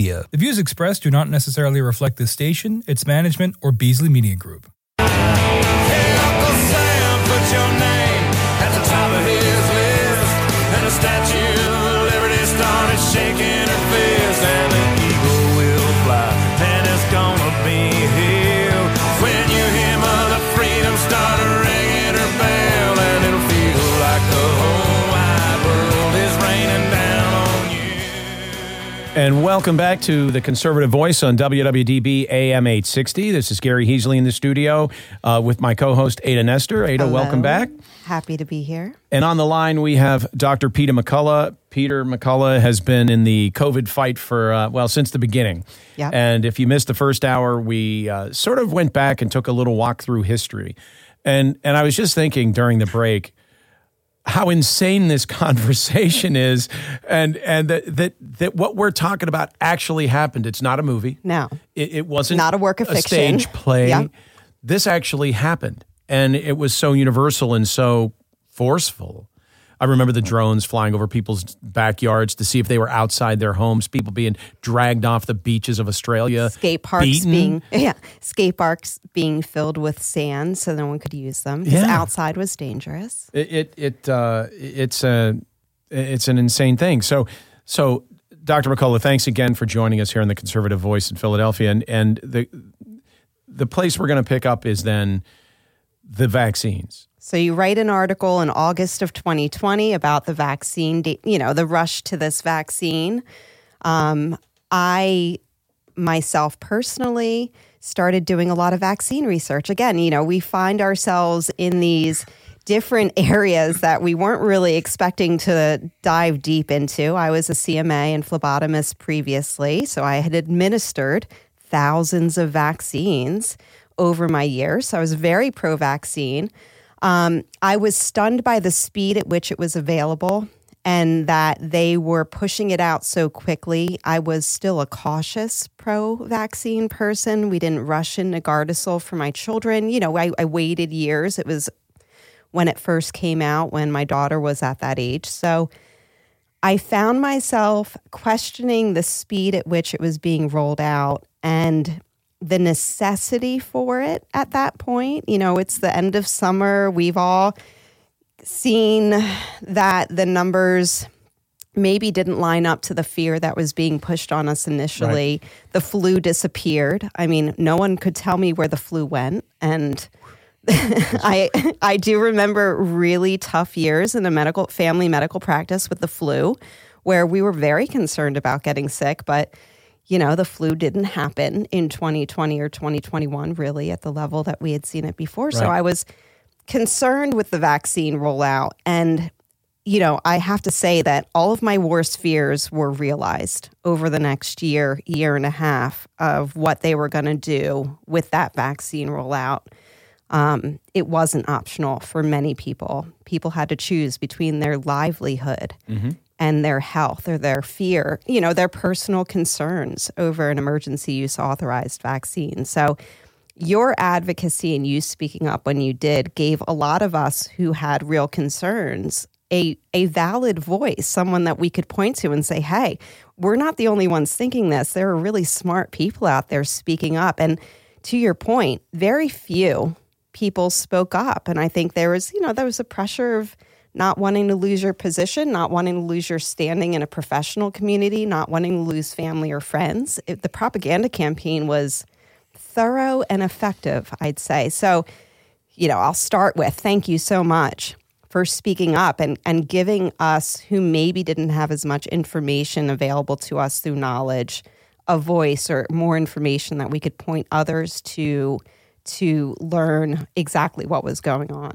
The views expressed do not necessarily reflect this station, its management, or Beasley Media Group. Hey, Uncle Sam, put your name at the top of his list. And the Statue of Liberty started shaking her fist. And an eagle will fly, and it's gonna be here. When you hear Mother Freedom start ringing her bell, and it'll feel like the whole wide world is raining down on you. And welcome back to The Conservative Voice on WWDB AM 860. This is Gary Heasley in the studio with my co-host Ada Nestor. Ada, Hello. welcome back. Happy to be here. And on the line, we have Dr. Peter McCullough. Peter McCullough has been in the COVID fight for, since the beginning. Yep. And if you missed the first hour, we sort of went back and took a little walk through history. And I was just thinking during the break how insane this conversation is, and that what we're talking about actually happened. It's not a movie. No. It wasn't not a work of fiction. Stage play. Yep. This actually happened, and it was so universal and so forceful. I remember the drones flying over people's backyards to see if they were outside their homes, people being dragged off the beaches of Australia. Skate parks being filled with sand so no one could use them because outside was dangerous. It's an insane thing. So Dr. McCullough, thanks again for joining us here on The Conservative Voice in Philadelphia. And the place we're going to pick up is then the vaccines. So you write an article in August of 2020 about the vaccine, the rush to this vaccine. I, myself personally, started doing a lot of vaccine research. Again, we find ourselves in these different areas that we weren't really expecting to dive deep into. I was a CMA and phlebotomist previously, so I had administered thousands of vaccines over my years. So I was very pro-vaccine. I was stunned by the speed at which it was available and that they were pushing it out so quickly. I was still a cautious pro-vaccine person. We didn't rush into Gardasil for my children. I waited years. It was when it first came out, when my daughter was at that age. So I found myself questioning the speed at which it was being rolled out and the necessity for it at that point. It's the end of summer. We've all seen that the numbers maybe didn't line up to the fear that was being pushed on us initially. Right. The flu disappeared. I mean, no one could tell me where the flu went. And I do remember really tough years in a family medical practice with the flu, where we were very concerned about getting sick, but the flu didn't happen in 2020 or 2021 really at the level that we had seen it before. Right. So I was concerned with the vaccine rollout. And, I have to say that all of my worst fears were realized over the next year and a half of what they were going to do with that vaccine rollout. It wasn't optional for many people. People had to choose between their livelihood and their health or their fear, their personal concerns over an emergency use authorized vaccine. So your advocacy and you speaking up when you did gave a lot of us who had real concerns a valid voice, someone that we could point to and say, hey, we're not the only ones thinking this. There are really smart people out there speaking up. And to your point, very few people spoke up. And I think there was a pressure of not wanting to lose your position, not wanting to lose your standing in a professional community, not wanting to lose family or friends. The propaganda campaign was thorough and effective, I'd say. So, I'll start with thank you so much for speaking up and giving us who maybe didn't have as much information available to us through knowledge, a voice or more information that we could point others to learn exactly what was going on.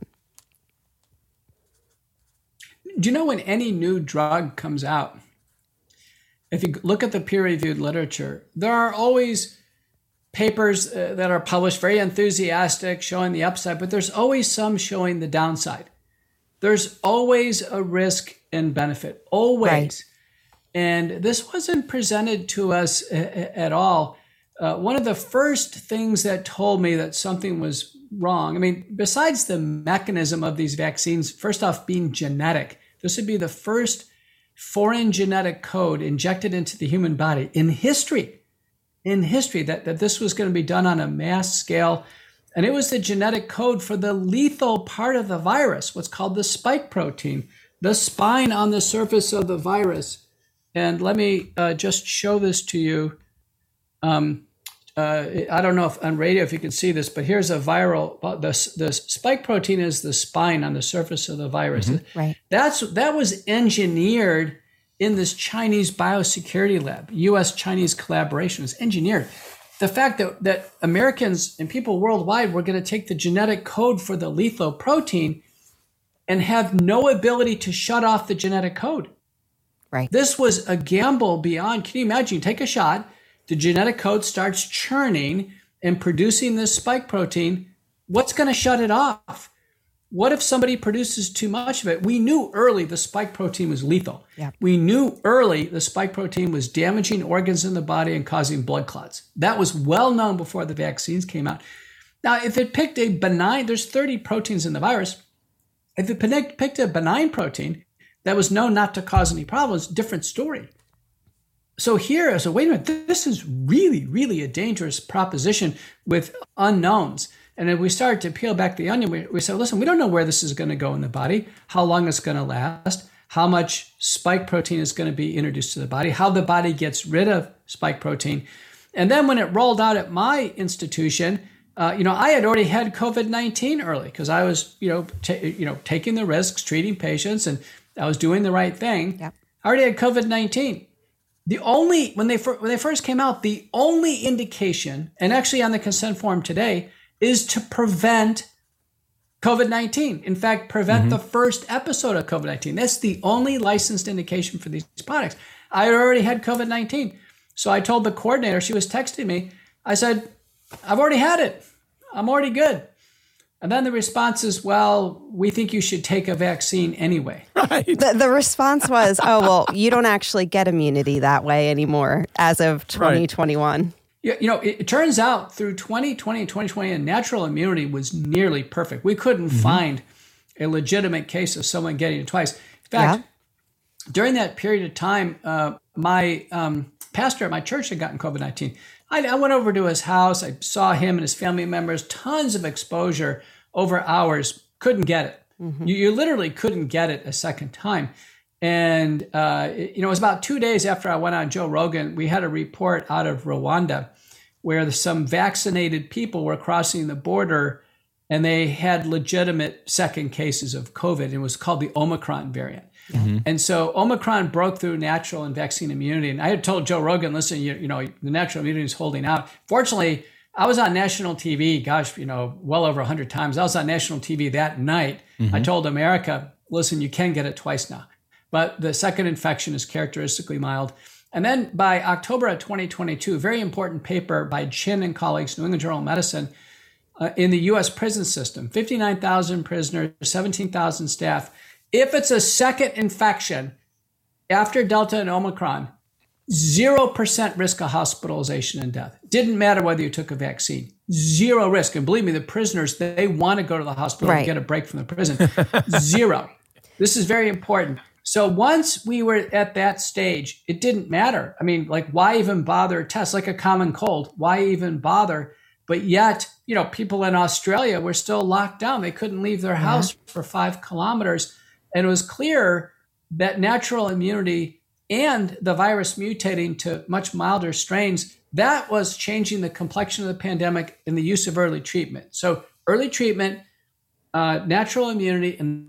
Do you know when any new drug comes out, if you look at the peer-reviewed literature, there are always papers that are published, very enthusiastic, showing the upside, but there's always some showing the downside. There's always a risk and benefit, always. Right. And this wasn't presented to us at all. One of the first things that told me that something was wrong, besides the mechanism of these vaccines, first off, being genetic, this would be the first foreign genetic code injected into the human body in history, that this was going to be done on a mass scale. And it was the genetic code for the lethal part of the virus, what's called the spike protein, the spine on the surface of the virus. And let me just show this to you. I don't know if on radio if you can see this, but here's a viral. The spike protein is the spine on the surface of the virus. Mm-hmm. Right. That was engineered in this Chinese biosecurity lab. U.S.-Chinese collaboration was engineered. The fact that Americans and people worldwide were going to take the genetic code for the lethal protein and have no ability to shut off the genetic code. Right. This was a gamble beyond. Can you imagine? You take a shot, the genetic code starts churning and producing this spike protein. What's going to shut it off? What if somebody produces too much of it? We knew early the spike protein was lethal. Yeah. We knew early the spike protein was damaging organs in the body and causing blood clots. That was well known before the vaccines came out. Now, if it picked a benign, there's 30 proteins in the virus. If it picked a benign protein that was known not to cause any problems, different story. So here, wait a minute, this is really, really a dangerous proposition with unknowns. And then we started to peel back the onion. We said, listen, we don't know where this is going to go in the body, how long it's going to last, how much spike protein is going to be introduced to the body, how the body gets rid of spike protein. And then when it rolled out at my institution, I had already had COVID-19 early because I was, taking the risks, treating patients, and I was doing the right thing. Yep. I already had COVID-19. When they first came out, the only indication, and actually on the consent form today, is to prevent COVID-19. In fact, prevent the first episode of COVID-19. That's the only licensed indication for these products. I already had COVID-19. So I told the coordinator, she was texting me, I said, I've already had it. I'm already good. And then the response is, well, we think you should take a vaccine anyway. Right. The response was, oh, well, you don't actually get immunity that way anymore as of 2021. Right. It turns out through 2020 and 2020, natural immunity was nearly perfect. We couldn't find a legitimate case of someone getting it twice. In fact, during that period of time, my pastor at my church had gotten COVID-19. I went over to his house. I saw him and his family members, tons of exposure over hours, couldn't get it. Mm-hmm. You literally couldn't get it a second time. And, it was about 2 days after I went on Joe Rogan, we had a report out of Rwanda where some vaccinated people were crossing the border and they had legitimate second cases of COVID. It was called the Omicron variant. Mm-hmm. And so Omicron broke through natural and vaccine immunity. And I had told Joe Rogan, listen, the natural immunity is holding out. Fortunately, I was on national TV, well over 100 times. I was on national TV that night. Mm-hmm. I told America, listen, you can get it twice now. But the second infection is characteristically mild. And then by October of 2022, a very important paper by Chin and colleagues, New England Journal of Medicine, in the U.S. prison system, 59,000 prisoners, 17,000 staff. If it's a second infection after Delta and Omicron, 0% risk of hospitalization and death. Didn't matter whether you took a vaccine. Zero risk. And believe me, the prisoners, they want to go to the hospital and get a break from the prison. Zero. This is very important. So once we were at that stage, it didn't matter. I mean, why even bother test? Like a common cold, why even bother? But yet, people in Australia were still locked down. They couldn't leave their house for 5 kilometers. And it was clear that natural immunity and the virus mutating to much milder strains, that was changing the complexion of the pandemic and the use of early treatment. So early treatment, natural immunity, and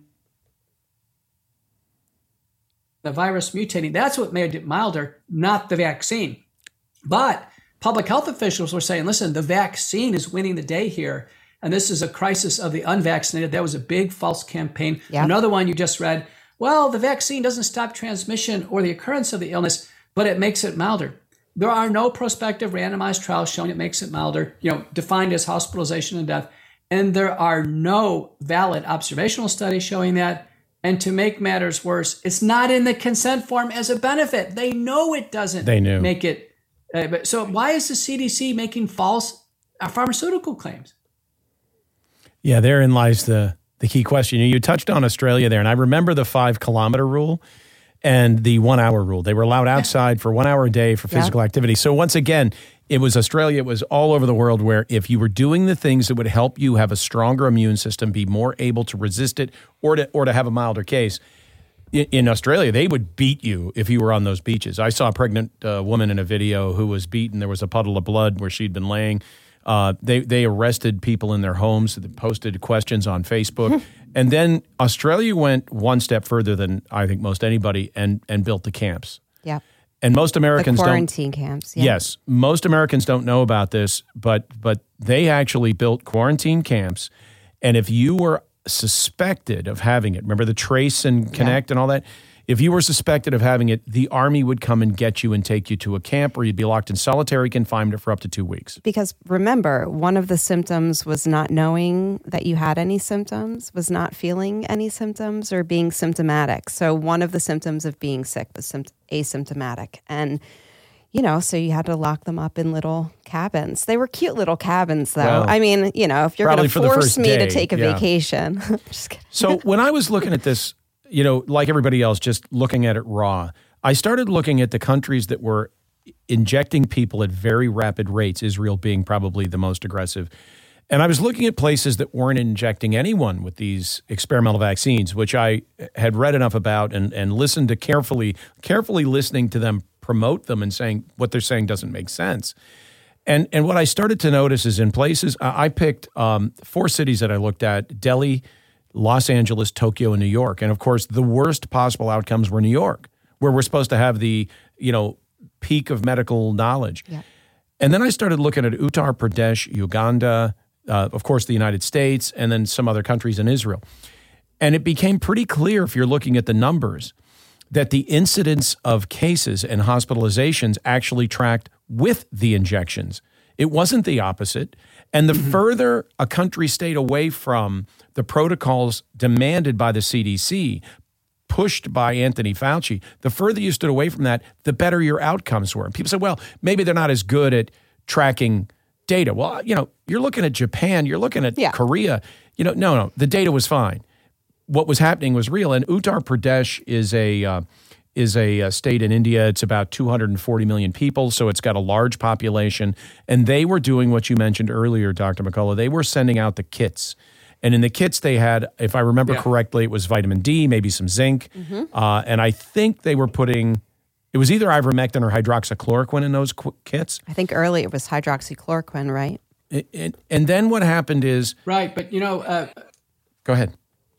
the virus mutating, that's what made it milder, not the vaccine. But public health officials were saying, listen, the vaccine is winning the day here. And this is a crisis of the unvaccinated. That was a big false campaign. Yep. Another one you just read, well, the vaccine doesn't stop transmission or the occurrence of the illness, but it makes it milder. There are no prospective randomized trials showing it makes it milder, defined as hospitalization and death. And there are no valid observational studies showing that. And to make matters worse, it's not in the consent form as a benefit. They know it doesn't make it. So why is the CDC making false pharmaceutical claims? Yeah, therein lies the key question. You touched on Australia there, and I remember the 5 kilometer rule. and the 1 hour rule. They were allowed outside for 1 hour a day for physical activity. So once again, it was Australia, it was all over the world, where if you were doing the things that would help you have a stronger immune system, be more able to resist it, or to have a milder case, in Australia, they would beat you if you were on those beaches. I saw a pregnant woman in a video who was beaten. There was a puddle of blood where she'd been laying. They arrested people in their homes that posted questions on Facebook. And then Australia went one step further than I think most anybody and built the camps. Yeah. And most Americans the quarantine camps. Yeah. Yes. Most Americans don't know about this, but they actually built quarantine camps. And if you were suspected of having it, remember the Trace and Connect and all that? If you were suspected of having it, the Army would come and get you and take you to a camp, or you'd be locked in solitary confinement for up to 2 weeks. Because remember, one of the symptoms was not knowing that you had any symptoms, was not feeling any symptoms, or being symptomatic. So one of the symptoms of being sick was asymptomatic. And, so you had to lock them up in little cabins. They were cute little cabins, though. Well, I mean, if you're going to force me to take a vacation. Just kidding. So when I was looking at this, like everybody else, just looking at it raw, I started looking at the countries that were injecting people at very rapid rates, Israel being probably the most aggressive. And I was looking at places that weren't injecting anyone with these experimental vaccines, which I had read enough about and listened to carefully listening to them promote them and saying what they're saying doesn't make sense. And what I started to notice is in places, I picked 4 cities that I looked at: Delhi, Los Angeles, Tokyo, and New York. And of course, the worst possible outcomes were New York, where we're supposed to have the, peak of medical knowledge. Yeah. And then I started looking at Uttar Pradesh, Uganda, of course, the United States, and then some other countries in Israel. And it became pretty clear, if you're looking at the numbers, that the incidence of cases and hospitalizations actually tracked with the injections. It wasn't the opposite. And the further a country stayed away from the protocols demanded by the CDC, pushed by Anthony Fauci, the further you stood away from that, the better your outcomes were. And people say, well, maybe they're not as good at tracking data. Well, you're looking at Japan, you're looking at Korea. No, the data was fine. What was happening was real. And Uttar Pradesh is a state in India. It's about 240 million people, so it's got a large population. And they were doing what you mentioned earlier, Dr. McCullough. They were sending out the kits. And in the kits they had, if I remember correctly, it was vitamin D, maybe some zinc. And I think they were putting, it was either ivermectin or hydroxychloroquine in those kits. I think early it was hydroxychloroquine, right? And then what happened is... Right, but Go ahead.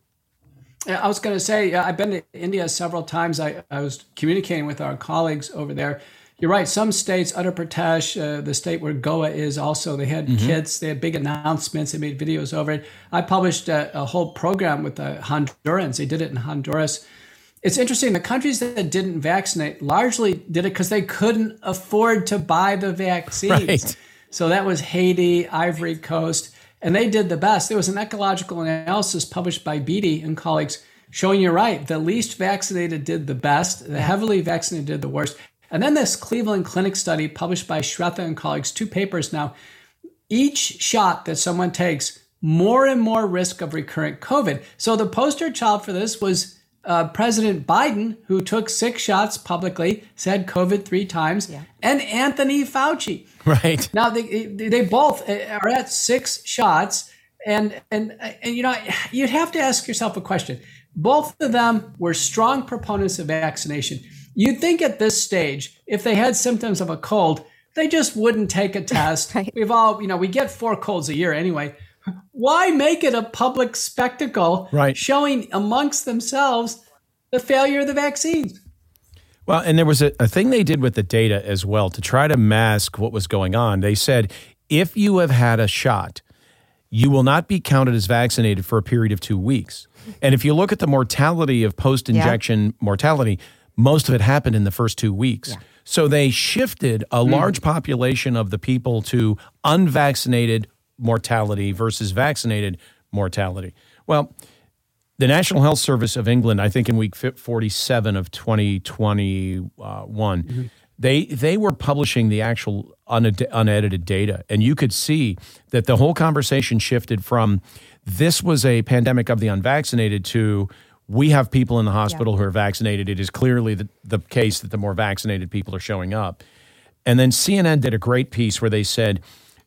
I was going to say, I've been to India several times. I was communicating with our colleagues over there. You're right. Some states, Uttar Pradesh, the state where Goa is also, they had kits. They had big announcements. They made videos over it. I published a whole program with the Hondurans. They did it in Honduras. It's interesting. The countries that didn't vaccinate largely did it because they couldn't afford to buy the vaccines. Right. So that was Haiti, Ivory Coast. And they did the best. There was an ecological analysis published by Beatty and colleagues showing you're right. The least vaccinated did the best. The heavily vaccinated did the worst. And then this Cleveland Clinic study published by Shrestha and colleagues, 2 papers now. Each shot that someone takes, more and more risk of recurrent COVID. So the poster child for this was President Biden, who took 6 shots publicly, said COVID 3 times, and Anthony Fauci. Right. Now they both are at 6 shots, and you'd have to ask yourself a question. Both of them were strong proponents of vaccination. You'd think at this stage, if they had symptoms of a cold, they just wouldn't take a test. Right. We've all, we get 4 colds a year anyway. Why make it a public spectacle, showing amongst themselves the failure of the vaccines? Well, and there was a thing they did with the data as well to try to mask what was going on. They said, if you have had a shot, you will not be counted as vaccinated for a period of 2 weeks. And if you look at the mortality of post-injection mortality, most of it happened in the first 2 weeks. Yeah. So they shifted a large population of the people to unvaccinated mortality versus vaccinated mortality. Well, the National Health Service of England, I think in week 47 of 2021, they were publishing the actual unedited data. And you could see that the whole conversation shifted from this was a pandemic of the unvaccinated to We have people in the hospital who are vaccinated. It is clearly the case that the more vaccinated people are showing up. And then CNN did a great piece where they said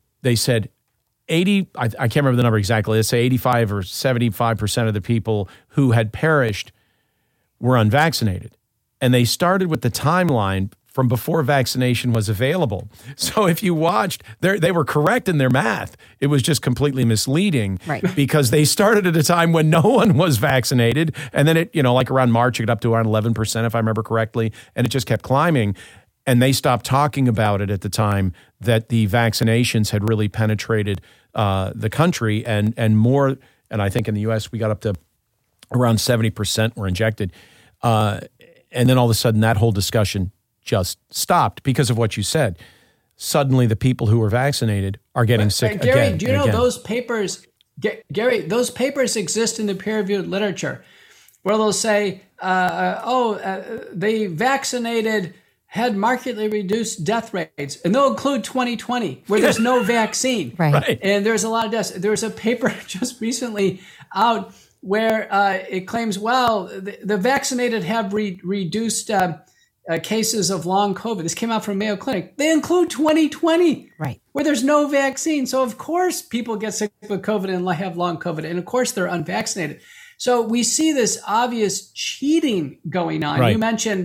80, I can't remember the number exactly. Let's say 85 or 75% of the people who had perished were unvaccinated. And they started with the timeline from before vaccination was available. So if you watched, they were correct in their math. It was just completely misleading, right? Because they started at a time when no one was vaccinated. And then it, like around March, it got up to around 11%, if I remember correctly. And it just kept climbing. And they stopped talking about it at the time that the vaccinations had really penetrated the country and more. And I think in the U.S., we got up to around 70% were injected. And then all of a sudden, that whole discussion just stopped because of what you said. Suddenly, the people who were vaccinated are getting sick Gary, again. do you know those papers, Gary, those papers exist in the peer-reviewed literature where they'll say, they vaccinated had markedly reduced death rates, and they'll include 2020 where there's no vaccine. Right. And there's a lot of deaths. There's a paper just recently out where it claims, the vaccinated have reduced cases of long COVID. This came out from Mayo Clinic. They include 2020, right, where there's no vaccine. So of course people get sick with COVID and have long COVID, and of course they're unvaccinated. So we see this obvious cheating going on. Right. You mentioned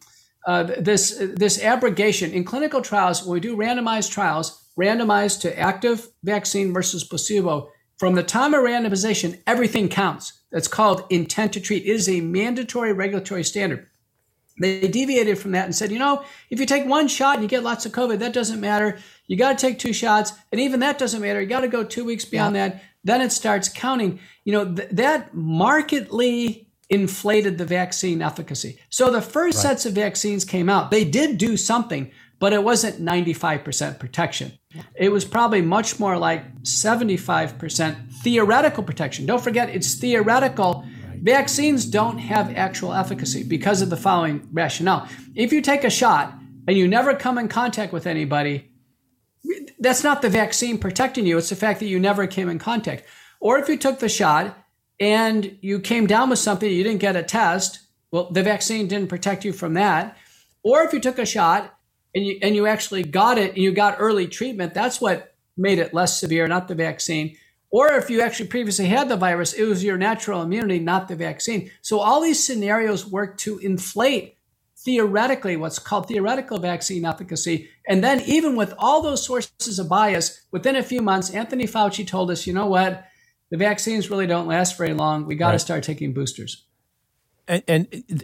this abrogation in clinical trials. When we do randomized trials, randomized to active vaccine versus placebo, from the time of randomization, everything counts. That's called intent to treat. It is a mandatory regulatory standard. They deviated from that and said, if you take one shot and you get lots of COVID, that doesn't matter. You got to take 2 shots. And even that doesn't matter. You got to go 2 weeks beyond that. Then it starts counting. That markedly inflated the vaccine efficacy. So the first sets of vaccines came out. They did do something, but it wasn't 95% protection. It was probably much more like 75% theoretical protection. Don't forget, it's theoretical. Vaccines don't have actual efficacy because of the following rationale. If you take a shot and you never come in contact with anybody, that's not the vaccine protecting you. It's the fact that you never came in contact. Or if you took the shot and you came down with something, you didn't get a test, well, the vaccine didn't protect you from that. Or if you took a shot and you actually got it and you got early treatment, that's what made it less severe, not the vaccine. Or if you actually previously had the virus, it was your natural immunity, not the vaccine. So all these scenarios work to inflate theoretically what's called theoretical vaccine efficacy. And then even with all those sources of bias, within a few months, Anthony Fauci told us, the vaccines really don't last very long. We got to start taking boosters. And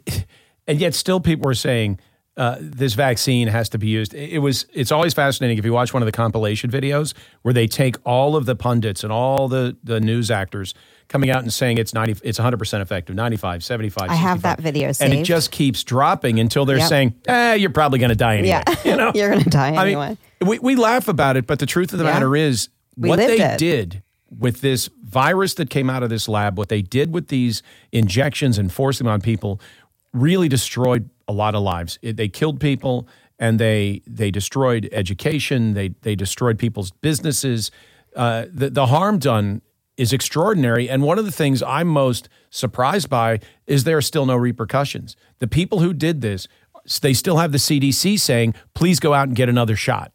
yet still people were saying this vaccine has to be used. It's always fascinating if you watch one of the compilation videos where they take all of the pundits and all the news actors coming out and saying it's 100% effective, 95, 75, 65. I have that video saved. And it just keeps dropping until they're saying, you're probably going to die anyway. Yeah, you're going to die anyway. I mean, we laugh about it, but the truth of the matter is what they did with this virus that came out of this lab, what they did with these injections and forcing them on people really destroyed a lot of lives. They killed people and they destroyed education. They destroyed people's businesses. The harm done is extraordinary. And one of the things I'm most surprised by is there are still no repercussions. The people who did this, they still have the CDC saying, please go out and get another shot.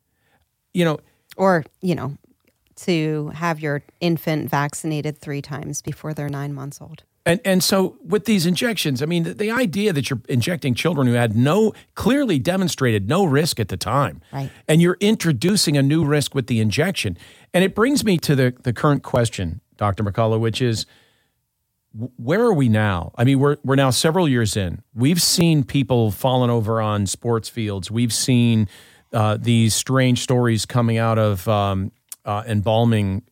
Or, to have your infant vaccinated 3 times before they're 9 months old. And so with these injections, I mean, the idea that you're injecting children who had clearly demonstrated no risk at the time, right, and you're introducing a new risk with the injection. And it brings me to the current question, Dr. McCullough, which is, where are we now? I mean, we're now several years in. We've seen people falling over on sports fields. We've seen these strange stories coming out of embalming,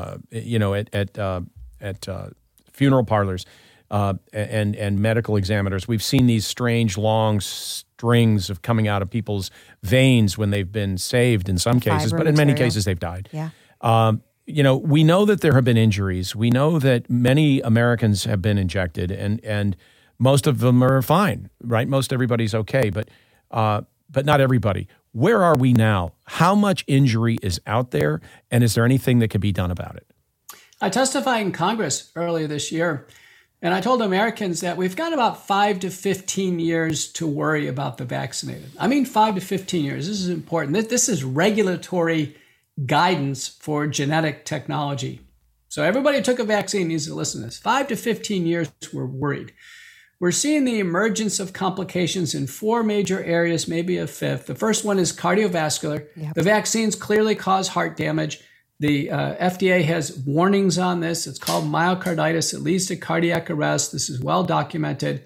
at funeral parlors and medical examiners. We've seen these strange long strings of coming out of people's veins when they've been saved in some cases, but in many cases they've died. Yeah. We know that there have been injuries. We know that many Americans have been injected and most of them are fine, right? Most everybody's okay, but not everybody. Where are we now? How much injury is out there? And is there anything that can be done about it? I testified in Congress earlier this year And I told Americans that we've got about 5 to 15 years to worry about the vaccinated. I mean, 5 to 15 years. This is important. This is regulatory guidance for genetic technology. So everybody who took a vaccine needs to listen to this. 5 to 15 years, we're worried. We're seeing the emergence of complications in 4 major areas, maybe a 5th. The first one is cardiovascular. Yep. The vaccines clearly cause heart damage. The FDA has warnings on this. It's called myocarditis. It leads to cardiac arrest. This is well documented,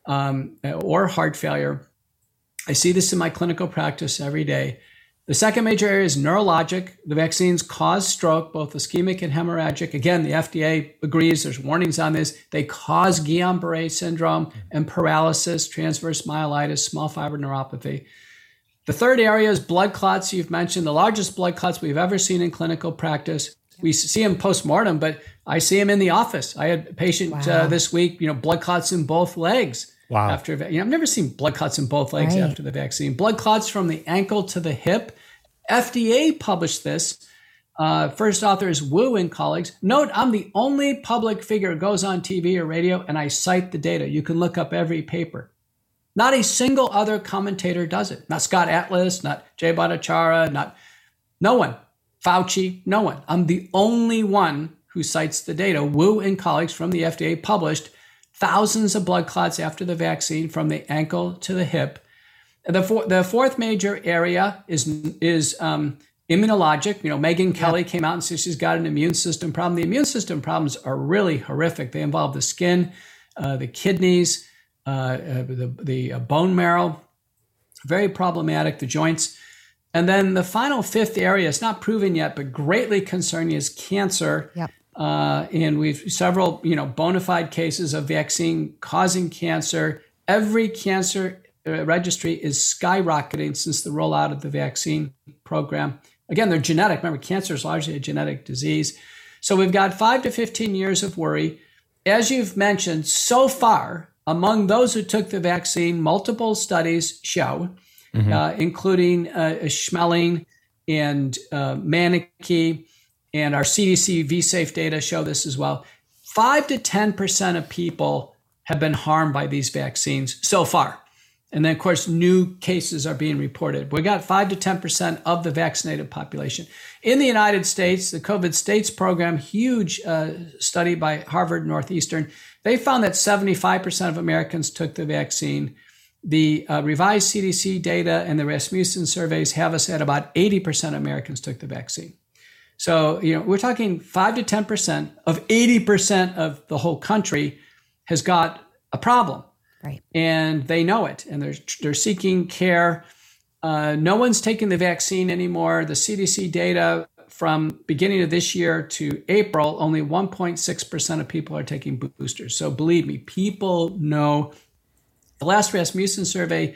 or heart failure. I see this in my clinical practice every day. The second major area is neurologic. The vaccines cause stroke, both ischemic and hemorrhagic. Again, the FDA agrees. There's warnings on this. They cause Guillain-Barré syndrome and paralysis, transverse myelitis, small fiber neuropathy. The third area is blood clots. You've mentioned the largest blood clots we've ever seen in clinical practice. We see them post-mortem, but I see them in the office. I had a patient this week, blood clots in both legs. Wow. After, I've never seen blood clots in both legs Right. after the vaccine. Blood clots from the ankle to the hip. FDA published this. First author is Wu and colleagues. Note, I'm the only public figure who goes on TV or radio, and I cite the data. You can look up every paper. Not a single other commentator does it. Not Scott Atlas, not Jay Bhattacharya, no one. Fauci, no one. I'm the only one who cites the data. Wu and colleagues from the FDA published thousands of blood clots after the vaccine from the ankle to the hip. The fourth major area is immunologic. Megyn Kelly came out and said she's got an immune system problem. The immune system problems are really horrific. They involve the skin, the kidneys, the bone marrow, very problematic, the joints. And then the final 5th area, it's not proven yet, but greatly concerning, is cancer. Yep. And we've several, bona fide cases of vaccine causing cancer. Every cancer registry is skyrocketing since the rollout of the vaccine program. Again, they're genetic. Remember, cancer is largely a genetic disease. So we've got 5 to 15 years of worry. As you've mentioned, so far, among those who took the vaccine, multiple studies show, including Schmeling and Manike, and our CDC VSafe data show this as well. 5 to 10% of people have been harmed by these vaccines so far. And then, of course, new cases are being reported. We got 5 to 10% of the vaccinated population. In the United States, the COVID States program, huge study by Harvard Northeastern, they found that 75% of Americans took the vaccine. The revised CDC data and the Rasmussen surveys have us at about 80% of Americans took the vaccine. So, we're talking 5 to 10% of 80% of the whole country has got a problem. Right. And they know it, and they're seeking care. No one's taking the vaccine anymore. The CDC data from beginning of this year to April, only 1.6% of people are taking boosters. So believe me, people know. The last Rasmussen survey,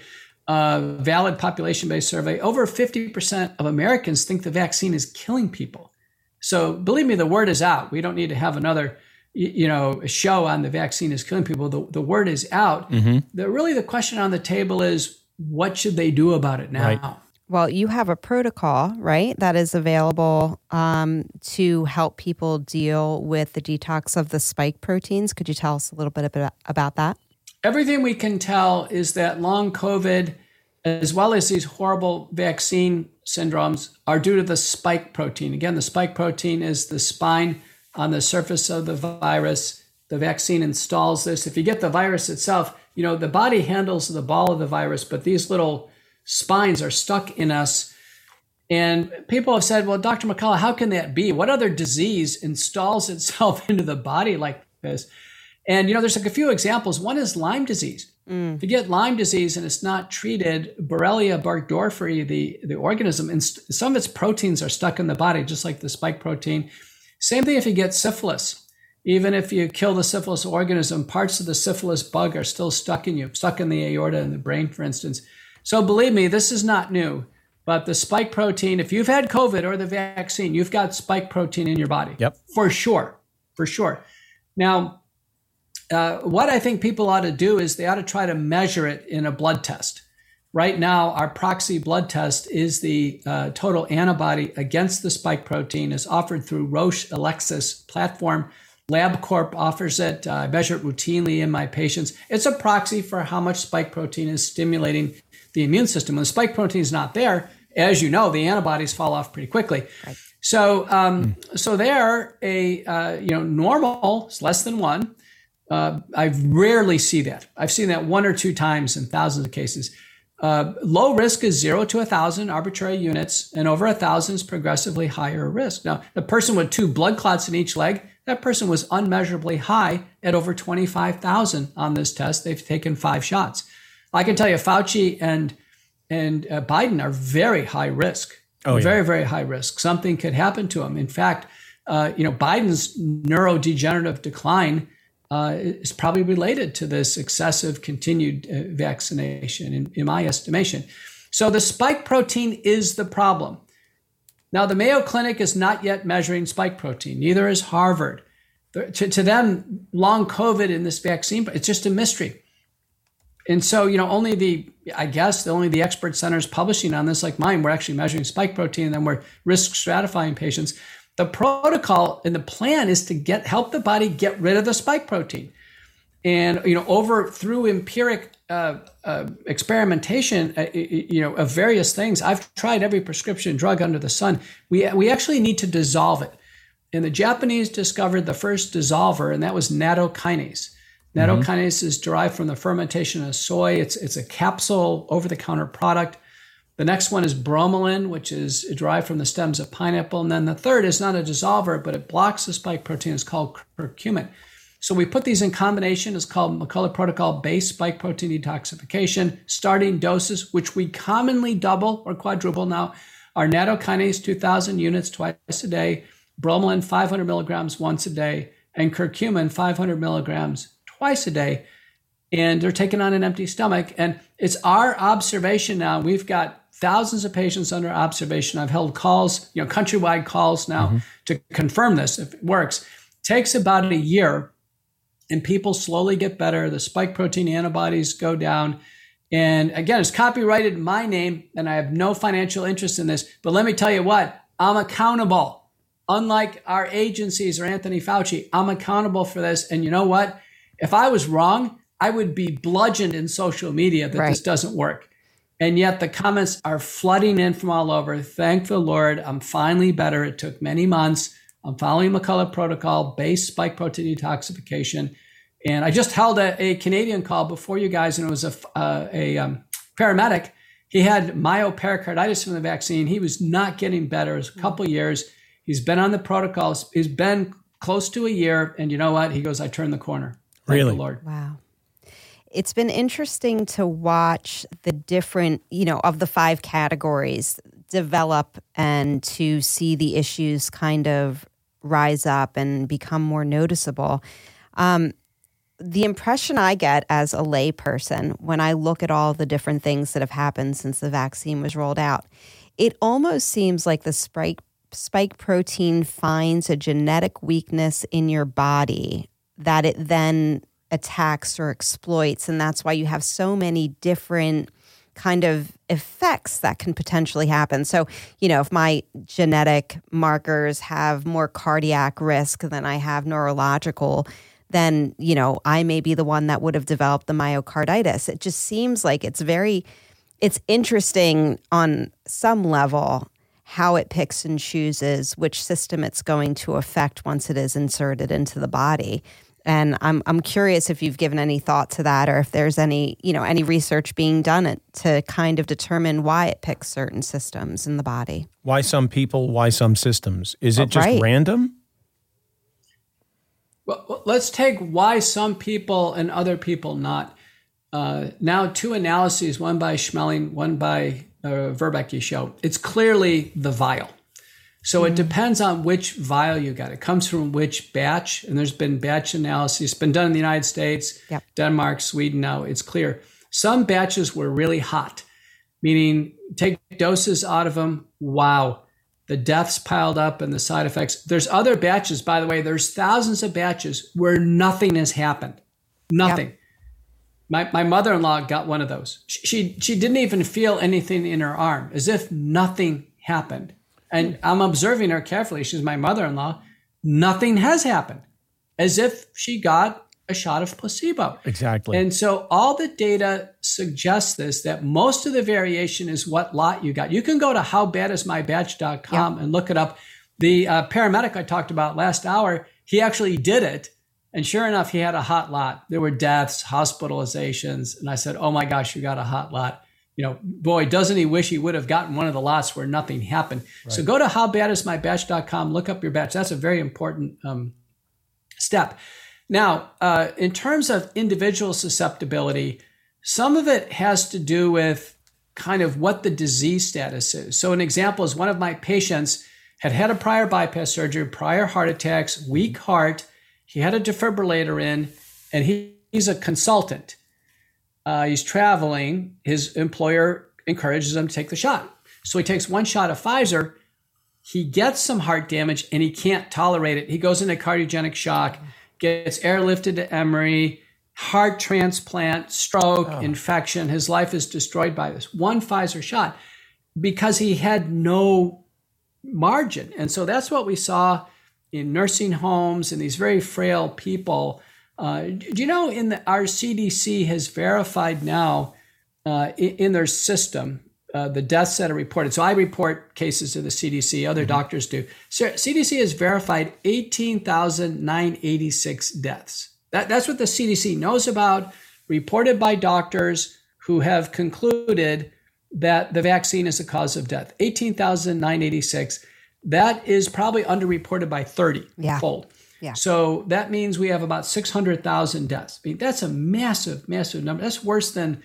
valid population-based survey, over 50% of Americans think the vaccine is killing people. So believe me, the word is out. We don't need to have another a show on the vaccine is killing people. The word is out. The question on the table is, what should they do about it now? Right. Well, you have a protocol, right, that is available to help people deal with the detox of the spike proteins. Could you tell us a little bit about that? Everything we can tell is that long COVID, as well as these horrible vaccine syndromes, are due to the spike protein. Again, the spike protein is the spine on the surface of the virus. The vaccine installs this. If you get the virus itself, the body handles the ball of the virus, but these little spines are stuck in us. And people have said, well, Dr. McCullough, how can that be? What other disease installs itself into the body like this? And, there's a few examples. One is Lyme disease. If you get Lyme disease and it's not treated, Borrelia burgdorferi, the organism, and some of its proteins are stuck in the body, just like the spike protein. Same thing if you get syphilis. Even if you kill the syphilis organism, parts of the syphilis bug are still stuck in you, stuck in the aorta in the brain, for instance. So believe me, this is not new. But the spike protein, if you've had COVID or the vaccine, you've got spike protein in your body. Yep. For sure. Now, what I think people ought to do is they ought to try to measure it in a blood test. Right now, our proxy blood test is the total antibody against the spike protein is offered through Roche Alexis platform. LabCorp offers it. I measure it routinely in my patients. It's a proxy for how much spike protein is stimulating the immune system. When the spike protein is not there, as you know, the antibodies fall off pretty quickly. Right. So, so they're normal is less than 1. I rarely see that. I've seen that 1 or 2 times in thousands of cases. Low risk is 0 to 1,000 arbitrary units, and over 1,000 is progressively higher risk. Now, the person with 2 blood clots in each leg, that person was unmeasurably high at over 25,000 on this test. They've taken 5 shots. I can tell you, Fauci and Biden are very high risk. Very, very high risk. Something could happen to them. In fact, Biden's neurodegenerative decline is probably related to this excessive continued vaccination, in my estimation. So the spike protein is the problem. Now, the Mayo Clinic is not yet measuring spike protein. Neither is Harvard. To them, long COVID in this vaccine, it's just a mystery. And so, only the expert centers publishing on this, like mine, we're actually measuring spike protein, and then we're risk stratifying patients. The protocol and the plan is to help the body get rid of the spike protein. And, through empiric experimentation, of various things, I've tried every prescription drug under the sun. We actually need to dissolve it. And the Japanese discovered the first dissolver, and that was nattokinase. Nattokinase is derived from the fermentation of soy. It's a capsule over-the-counter product. The next one is bromelain, which is derived from the stems of pineapple. And then the third is not a dissolver, but it blocks the spike protein. It's called curcumin. So we put these in combination. It's called McCullough protocol-based spike protein detoxification. Starting doses, which we commonly double or quadruple now, are nattokinase 2,000 units twice a day, bromelain 500 milligrams once a day, and curcumin 500 milligrams twice a day, and they're taken on an empty stomach. And it's our observation now. We've got thousands of patients under observation. I've held calls, countrywide calls now to confirm this if it works. It takes about a year, and people slowly get better. The spike protein antibodies go down. And again, it's copyrighted in my name, and I have no financial interest in this. But let me tell you what, I'm accountable. Unlike our agencies or Anthony Fauci, I'm accountable for this. And you know what? If I was wrong, I would be bludgeoned in social media that this doesn't work. And yet the comments are flooding in from all over. Thank the Lord, I'm finally better. It took many months. I'm following McCullough protocol-based spike protein detoxification. And I just held a Canadian call before you guys, and it was a paramedic. He had myopericarditis from the vaccine. He was not getting better. It was a couple years. He's been on the protocols. He's been close to a year. And you know what? He goes, I turned the corner. Thank Really? the Lord. Wow. It's been interesting to watch the different, of the 5 categories develop and to see the issues kind of rise up and become more noticeable. The impression I get as a layperson when I look at all the different things that have happened since the vaccine was rolled out, it almost seems like the spike protein finds a genetic weakness in your body that it then attacks or exploits. And that's why you have so many different kind of effects that can potentially happen. So, if my genetic markers have more cardiac risk than I have neurological, then, I may be the one that would have developed the myocarditis. It just seems like it's interesting on some level how it picks and chooses which system it's going to affect once it is inserted into the body. And I'm curious if you've given any thought to that, or if there's any research being done to kind of determine why it picks certain systems in the body. Why some people, why some systems? Is it just random? Well, let's take why some people and other people not. Now, 2 analyses, one by Schmeling, one by Verbeke show. It's clearly the vial. So it depends on which vial you got. It comes from which batch, and there's been batch analysis. It's been done in the United States, Denmark, Sweden now. It's clear. Some batches were really hot, meaning take doses out of them. Wow, the deaths piled up and the side effects. There's other batches, by the way. There's thousands of batches where nothing has happened. Nothing. Yep. My mother-in-law got one of those. She didn't even feel anything in her arm, as if nothing happened. And I'm observing her carefully. She's my mother-in-law. Nothing has happened. as if she got a shot of placebo. Exactly. And so all the data suggests this, that most of the variation is what lot you got. You can go to howbadismybatch.com and look it up. The paramedic I talked about last hour, he actually did it. And sure enough, he had a hot lot. There were deaths, hospitalizations. And I said, oh my gosh, you got a hot lot. You know, boy, doesn't he wish he would have gotten one of the lots where nothing happened. Right. So go to howbadismybatch.com, look up your batch. That's a very important step. Now, in terms of individual susceptibility, some of it has to do with kind of what the disease status is. So an example is one of my patients had a prior bypass surgery, prior heart attacks, weak heart. He had a defibrillator in, and he's a consultant. He's traveling. His employer encourages him to take the shot. So he takes one shot of Pfizer. He gets some heart damage, and he can't tolerate it. He goes into cardiogenic shock, gets airlifted to Emory, heart transplant, stroke, infection. His life is destroyed by this one Pfizer shot because he had no margin. And so that's what we saw in nursing homes and these very frail people. Do you know our CDC has verified now in their system the deaths that are reported. So I report cases to the CDC, other doctors do. So CDC has verified 18,986 deaths. That's what the CDC knows about, reported by doctors who have concluded that the vaccine is the cause of death. 18,986. That is probably underreported by 30-fold. Yeah. So that means we have about 600,000 deaths. I mean, that's a massive, massive number. That's worse than,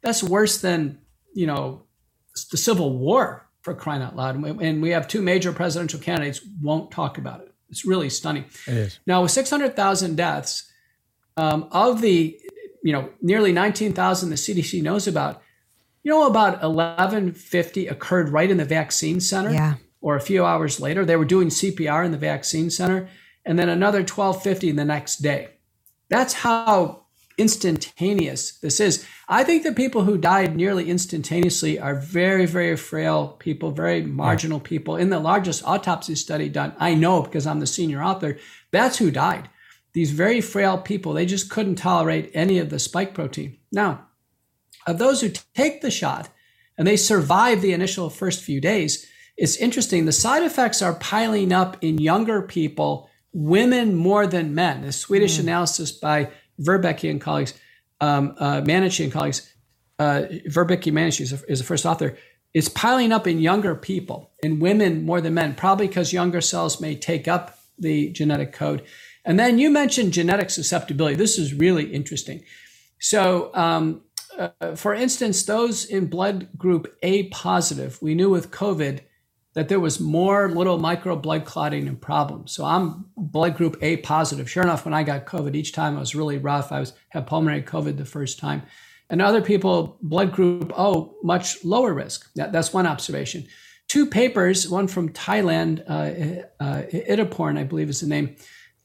you know, the Civil War, for crying out loud. And we have two major presidential candidates won't talk about it. It's really stunning. It is. Now, with 600,000 deaths, of the, nearly 19,000 the CDC knows about, about 1,150 occurred right in the vaccine center, or a few hours later. They were doing CPR in the vaccine center, and then another 1,250 the next day. That's how instantaneous this is. I think the people who died nearly instantaneously are very, very frail people, very marginal people. In the largest autopsy study done, I know because I'm the senior author, that's who died. These very frail people, they just couldn't tolerate any of the spike protein. Now, of those who take the shot and they survive the initial first few days, it's interesting. The side effects are piling up in younger people, women more than men. The Swedish analysis by Verbeke and colleagues, Manici and colleagues, Verbeke Manici is the first author. It's piling up in younger people, in women more than men, probably because younger cells may take up the genetic code. And then you mentioned genetic susceptibility. This is really interesting. So, for instance, those in blood group A positive, we knew with COVID that there was more little micro blood clotting and problems. So I'm blood group A positive. Sure enough, when I got COVID, each time it was really rough. I had pulmonary COVID the first time. And other people, blood group O, much lower risk. That's one observation. Two papers, one from Thailand, Idaporn, I believe is the name.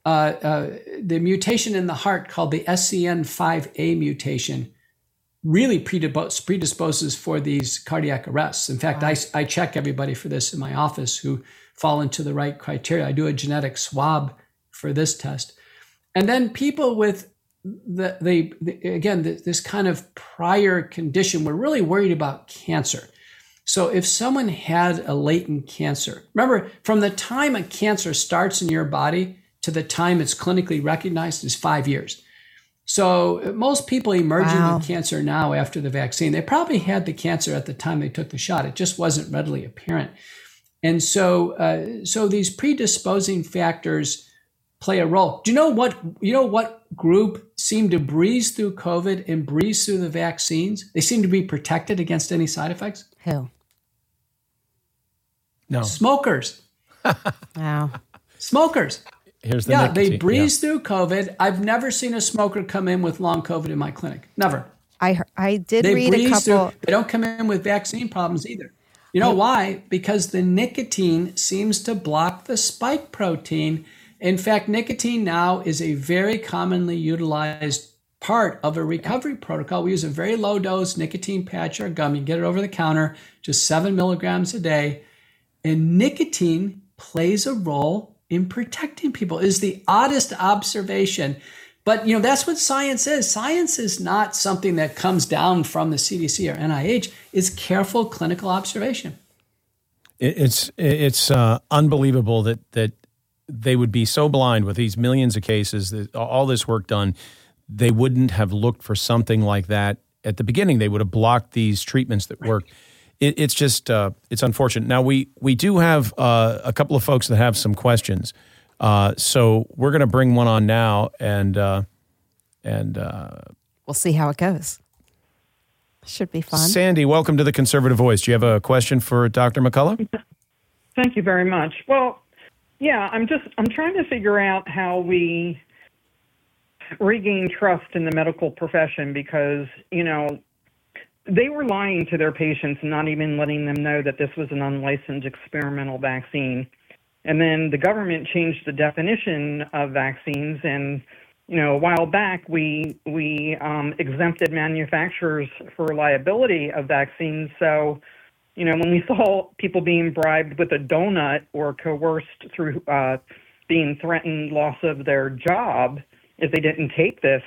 The mutation in the heart called the SCN5A mutation really predisposes for these cardiac arrests. In fact, I check everybody for this in my office who fall into the right criteria. I do a genetic swab for this test. And then people with this kind of prior condition, we're really worried about cancer. So if someone had a latent cancer, remember, from the time a cancer starts in your body to the time it's clinically recognized is 5 years. So most people emerging with cancer now after the vaccine, they probably had the cancer at the time they took the shot. It just wasn't readily apparent. And so these predisposing factors play a role. Do you know what group seemed to breeze through COVID and breeze through the vaccines? They seem to be protected against any side effects. Who? No. Smokers. Wow. Smokers. Here's the nicotine. They breeze through COVID. I've never seen a smoker come in with long COVID in my clinic. Never. I did read a couple. They don't come in with vaccine problems either. You know why? Because the nicotine seems to block the spike protein. In fact, nicotine now is a very commonly utilized part of a recovery protocol. We use a very low dose nicotine patch or gum. You get it over the counter, just 7 milligrams a day. And nicotine plays a role in protecting people is the oddest observation. But, that's what science is. Science is not something that comes down from the CDC or NIH. It's careful clinical observation. It's unbelievable that they would be so blind with these millions of cases, all this work done. They wouldn't have looked for something like that at the beginning. They would have blocked these treatments that work. It's just it's unfortunate. Now we do have a couple of folks that have some questions, so we're going to bring one on now, and we'll see how it goes. Should be fun. Sandy, welcome to the Conservative Voice. Do you have a question for Dr. McCullough? Thank you very much. Well, yeah, I'm trying to figure out how we regain trust in the medical profession because, they were lying to their patients and not even letting them know that this was an unlicensed experimental vaccine. And then the government changed the definition of vaccines. And, a while back, we exempted manufacturers for liability of vaccines. So, when we saw people being bribed with a donut or coerced through being threatened loss of their job if they didn't take this,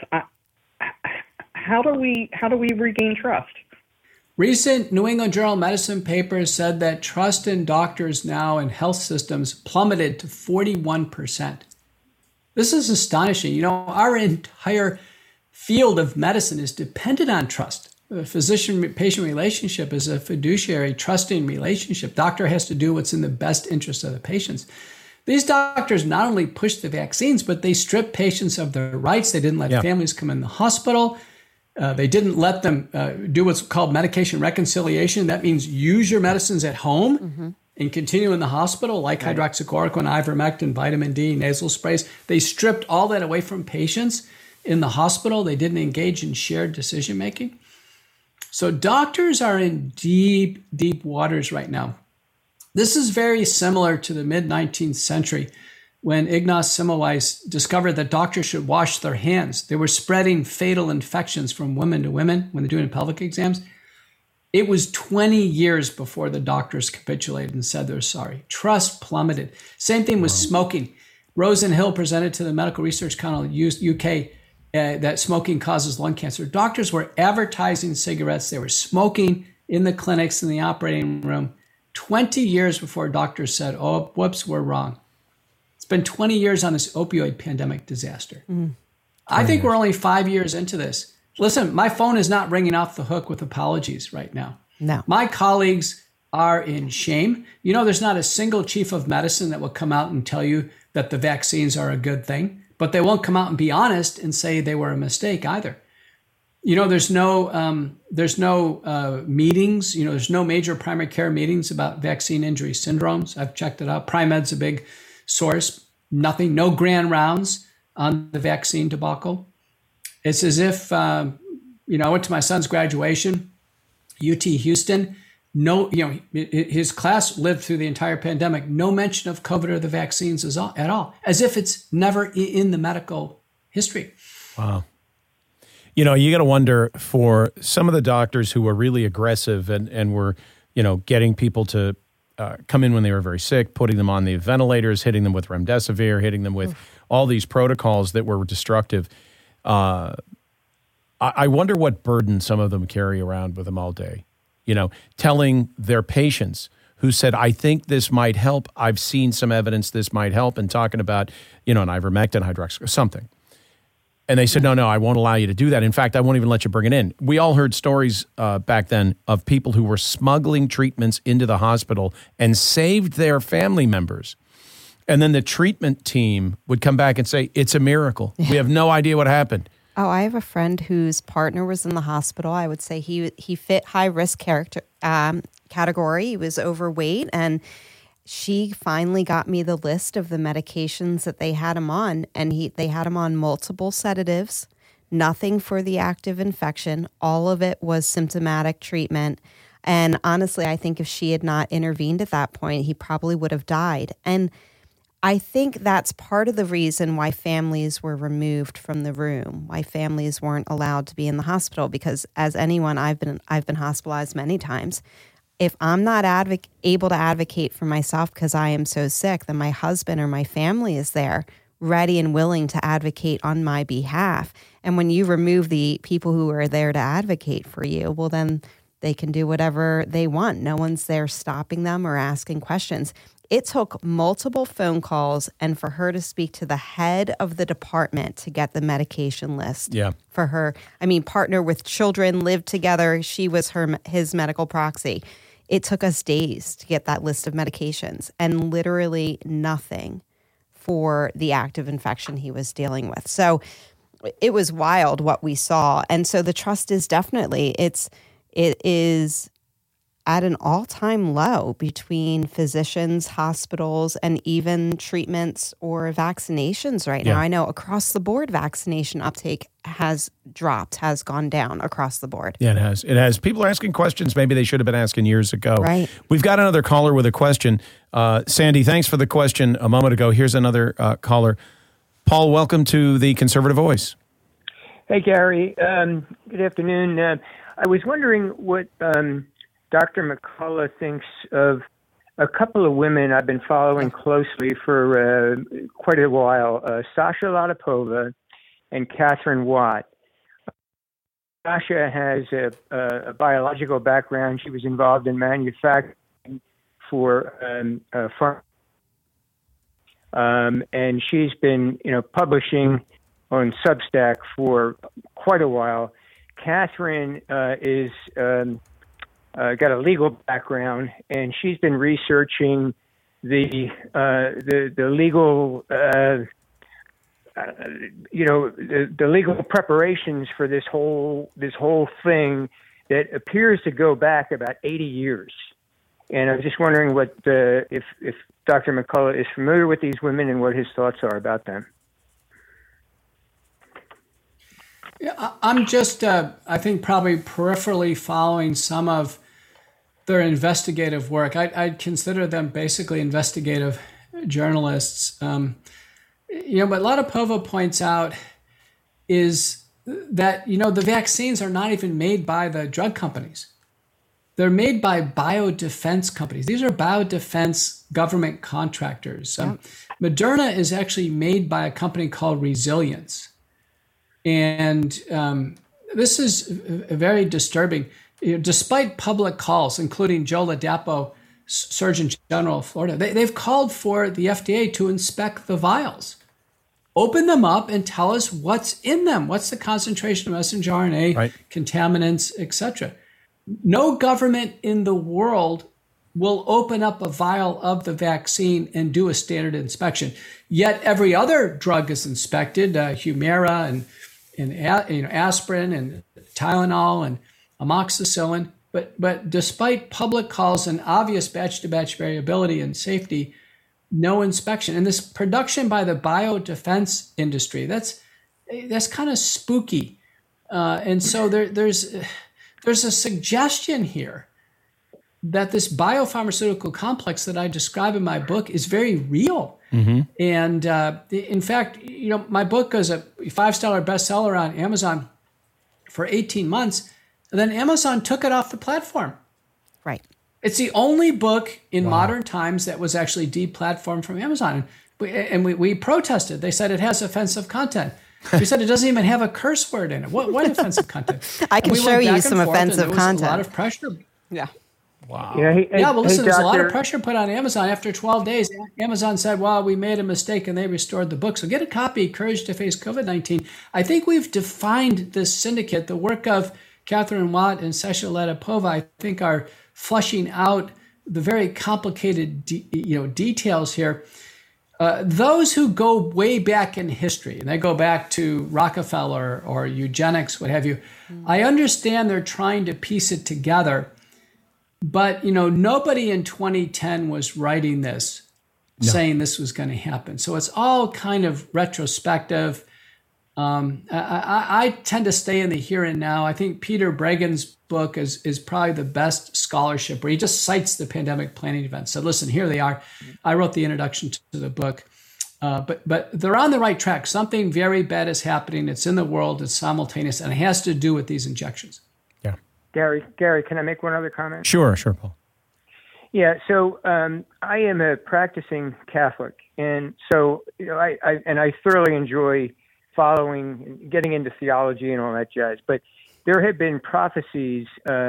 how do we regain trust? Recent New England Journal of Medicine papers said that trust in doctors now and health systems plummeted to 41%. This is astonishing. Our entire field of medicine is dependent on trust. The physician-patient relationship is a fiduciary, trusting relationship. Doctor has to do what's in the best interest of the patients. These doctors not only pushed the vaccines, but they stripped patients of their rights. They didn't let families come in the hospital. They didn't let them do what's called medication reconciliation. That means use your medicines at home and continue in the hospital, like hydroxychloroquine, ivermectin, vitamin D, nasal sprays. They stripped all that away from patients in the hospital. They didn't engage in shared decision-making. So doctors are in deep, deep waters right now. This is very similar to the mid-19th century when Ignaz Semmelweis discovered that doctors should wash their hands. They were spreading fatal infections from women to women when they're doing pelvic exams. It was 20 years before the doctors capitulated and said they're sorry. Trust plummeted. Same thing with smoking. Rosen Hill presented to the Medical Research Council UK that smoking causes lung cancer. Doctors were advertising cigarettes. They were smoking in the clinics, in the operating room. 20 years before doctors said, oh, whoops, we're wrong. It's been 20 years on this opioid pandemic disaster. I think we're only 5 years into this. Listen, my phone is not ringing off the hook with apologies right now. No. My colleagues are in shame. There's not a single chief of medicine that will come out and tell you that the vaccines are a good thing, but they won't come out and be honest and say they were a mistake either. There's no meetings. There's no major primary care meetings about vaccine injury syndromes. I've checked it out. Pri-Med's a big source. Nothing. No grand rounds on the vaccine debacle. It's as if I went to my son's graduation, UT Houston. No, his class lived through the entire pandemic. No mention of COVID or the vaccines at all, as if it's never in the medical history. Wow. You got to wonder for some of the doctors who were really aggressive and were, getting people to come in when they were very sick, putting them on the ventilators, hitting them with remdesivir, hitting them with all these protocols that were destructive. I wonder what burden some of them carry around with them all day, telling their patients who said, I think this might help. I've seen some evidence this might help, and talking about, an ivermectin, hydroxychloroquine, something. And they said, no, I won't allow you to do that. In fact, I won't even let you bring it in. We all heard stories back then of people who were smuggling treatments into the hospital and saved their family members. And then the treatment team would come back and say, it's a miracle. We have no idea what happened. Oh, I have a friend whose partner was in the hospital. I would say he fit high-risk category. He was overweight, and she finally got me the list of the medications that they had him on, and they had him on multiple sedatives, nothing for the active infection. All of it was symptomatic treatment. And honestly, I think if she had not intervened at that point, he probably would have died. And I think that's part of the reason why families were removed from the room, why families weren't allowed to be in the hospital, because as anyone, I've been hospitalized many times. If I'm not able to advocate for myself because I am so sick, then my husband or my family is there ready and willing to advocate on my behalf. And when you remove the people who are there to advocate for you, well, then they can do whatever they want. No one's there stopping them or asking questions. It took multiple phone calls and for her to speak to the head of the department to get the medication list. Yeah. For her, I mean, partner with children, lived together. She was his medical proxy. It took us days to get that list of medications and literally nothing for the active infection he was dealing with. So it was wild what we saw. And so the trust is definitely, it is at an all-time low between physicians, hospitals, and even treatments or vaccinations right now. I know across the board vaccination uptake has dropped, has gone down across the board. Yeah, it has. It has. People are asking questions maybe they should have been asking years ago. Right. We've got another caller with a question. Sandy, thanks for the question a moment ago. Here's another caller. Paul, welcome to the Conservative Voice. Hey, Gary. Good afternoon. I was wondering what Dr. McCullough thinks of a couple of women I've been following closely for quite a while, Sasha Latypova and Catherine Watt. Sasha has a biological background. She was involved in manufacturing for and she's been, publishing on Substack for quite a while. Catherine is got a legal background, and she's been researching the legal the legal preparations for this whole thing that appears to go back about 80 years. And I was just wondering what if Dr. McCullough is familiar with these women and what his thoughts are about them. Yeah, I'm just, I think, probably peripherally following some of their investigative work. I'd consider them basically investigative journalists. What Latypova points out is that, the vaccines are not even made by the drug companies. They're made by biodefense companies. These are biodefense government contractors. Moderna is actually made by a company called Resilience. And this is very disturbing. Despite public calls, including Joe Ladapo, Surgeon General of Florida, they've called for the FDA to inspect the vials. Open them up and tell us what's in them. What's the concentration of messenger RNA, contaminants, etc. No government in the world will open up a vial of the vaccine and do a standard inspection. Yet every other drug is inspected, Humira and aspirin and Tylenol and amoxicillin. But despite public calls and obvious batch-to-batch variability and safety, no inspection. And this production by the biodefense industry, that's kind of spooky. And so there's a suggestion here that this biopharmaceutical complex that I describe in my book is very real. Mm-hmm. And in fact, my book was a 5-star bestseller on Amazon for 18 months, and then Amazon took it off the platform. Right. It's the only book in modern times that was actually deplatformed from Amazon. And we protested. They said it has offensive content. We said it doesn't even have a curse word in it. What offensive content? I can show you some offensive content. There was a lot of pressure. Yeah. Wow. Listen, there's a lot of pressure put on Amazon. After 12 days, Amazon said, well, we made a mistake, and they restored the book. So get a copy, Courage to Face COVID-19. I think we've defined this syndicate. The work of Catherine Watt and Sasha Latypova, I think, are flushing out the very complicated details here. Those who go way back in history, and they go back to Rockefeller or eugenics, what have you, I understand they're trying to piece it together. But, nobody in 2010 was writing this, saying this was going to happen. So it's all kind of retrospective. I tend to stay in the here and now. I think Peter Bregan's book is probably the best scholarship, where he just cites the pandemic planning events. So listen, here they are. I wrote the introduction to the book. But they're on the right track. Something very bad is happening. It's in the world. It's simultaneous, and it has to do with these injections. Gary, can I make one other comment? Sure, Paul. Yeah, so I am a practicing Catholic, and so I thoroughly enjoy following, getting into theology and all that jazz. But there have been prophecies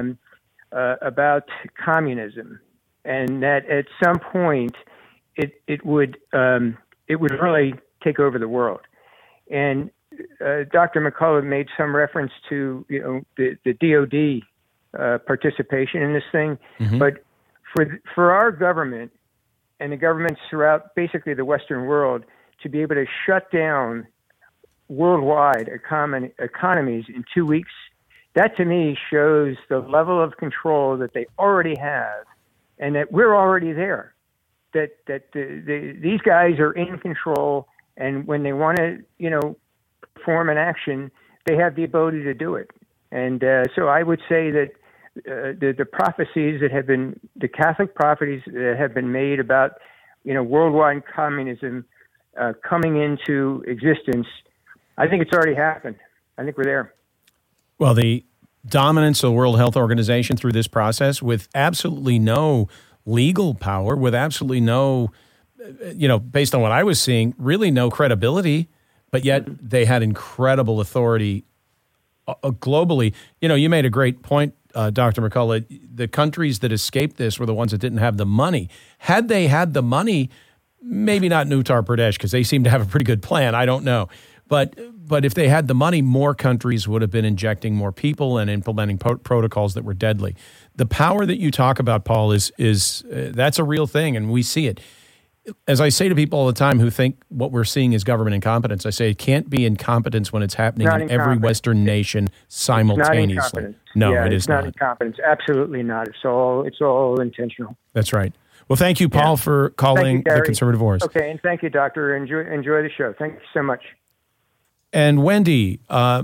about communism, and that at some point it would really take over the world. And Dr. McCullough made some reference to the DoD participation in this thing, but for our government and the governments throughout basically the Western world to be able to shut down worldwide economies in 2 weeks, that to me shows the level of control that they already have, and that we're already there. That these guys are in control, and when they want to, perform an action, they have the ability to do it. And so I would say that the prophecies that have been, the Catholic prophecies that have been made about, worldwide communism coming into existence, I think it's already happened. I think we're there. Well, the dominance of the World Health Organization through this process with absolutely no legal power, with absolutely no, based on what I was seeing, really no credibility, but yet they had incredible authority globally. You made a great point, Dr. McCullough. The countries that escaped this were the ones that didn't have the money. Had they had the money, maybe not Uttar Pradesh, because they seem to have a pretty good plan. I don't know. But if they had the money, more countries would have been injecting more people and implementing protocols that were deadly. The power that you talk about, Paul, is that's a real thing, and we see it. As I say to people all the time who think what we're seeing is government incompetence, I say it can't be incompetence when it's happening in every Western nation simultaneously. No, it is not. It's not incompetence. Absolutely not. It's all intentional. That's right. Well, thank you, Paul, for calling the Conservative Voice. Okay, and thank you, Doctor. Enjoy the show. Thank you so much. And Wendy,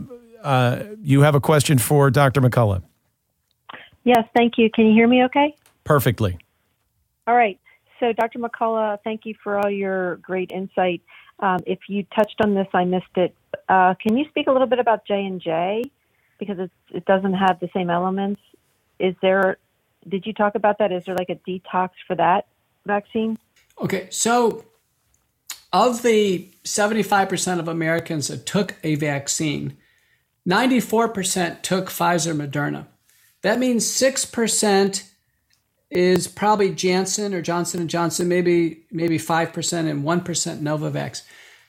you have a question for Dr. McCullough. Yes, thank you. Can you hear me okay? Perfectly. All right. So, Dr. McCullough, thank you for all your great insight. If you touched on this, I missed it. Can you speak a little bit about J&J? Because it doesn't have the same elements. Did you talk about that? Is there like a detox for that vaccine? Okay, so of the 75% of Americans that took a vaccine, 94% took Pfizer Moderna. That means 6% is probably Janssen or Johnson & Johnson, maybe 5% and 1% Novavax.